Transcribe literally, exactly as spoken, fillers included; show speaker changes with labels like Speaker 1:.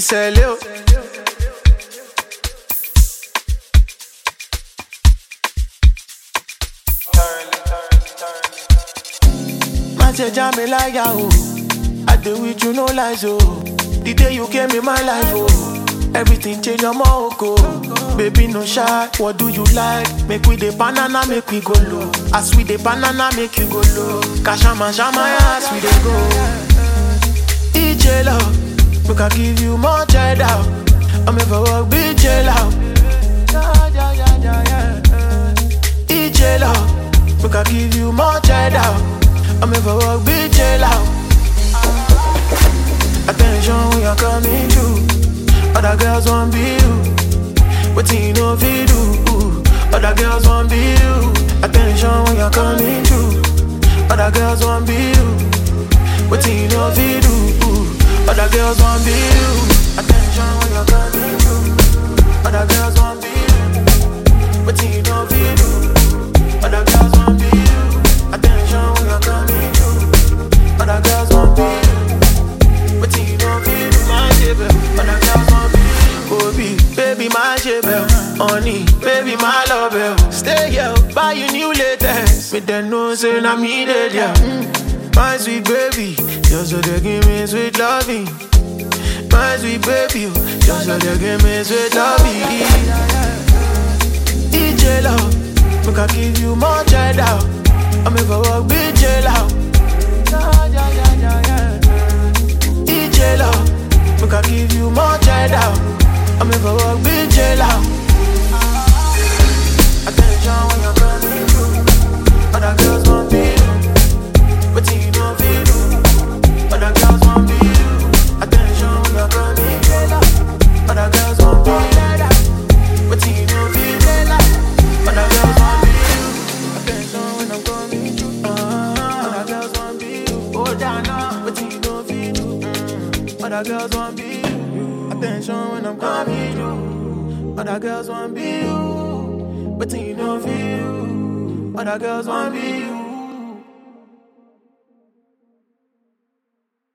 Speaker 1: Iseleo. Man say Jamila Yahoo, I do with you no lies oh. The day you came in my life oh, everything change your moko. Baby no shy, what do you like? Make we the banana, make we go low. As we the banana, make you go low. Kashama shama as we dey go. E J love, we can give you more cheddar. I'm ever walk be J love. Yeah, yeah, yeah, yeah, yeah. E J love, we can give you more cheddar. I'm ever walk be J love. Attention when you're coming through. Other girls won't be you. What you know if you do? Other girls won't be you. Attention when you're coming through. Other girls won't be you. What you know if you do? Other girls won't be you. Attention when you're coming through. Other girls won't be you. What you know if you do? Other girls won't be you. Attention when you're coming through. Other girls won't be you. What you know if you do? My baby. Other girls won't be you. Obi, baby, my jebel. Honey, baby, my love. Stay here, buy you new latest. With the nose and I'm needed, yeah. Mm. My sweet baby, just so they give me sweet loving. My sweet baby, just so they give me sweet loving. E J love, we can give you more cheddar. I'm ever walk be J love. Yeah, yeah, yeah, yeah, yeah. E J love, we can give you more cheddar. I'm ever walk be J love. Attention when you're coming through. Other girls won't be you. But you know if you do. Other girls won't be you. Attention when you're coming through. Other girls won't be you. But you know if you do. Other girls won't be you. Attention when I'm coming through. uh, Other girls won't be you. Oh Dana, but you know if you do. mm. Other girls won't be you. Attention when I'm coming through. Other girls won't be you. But you know if you. Other girls won't be you.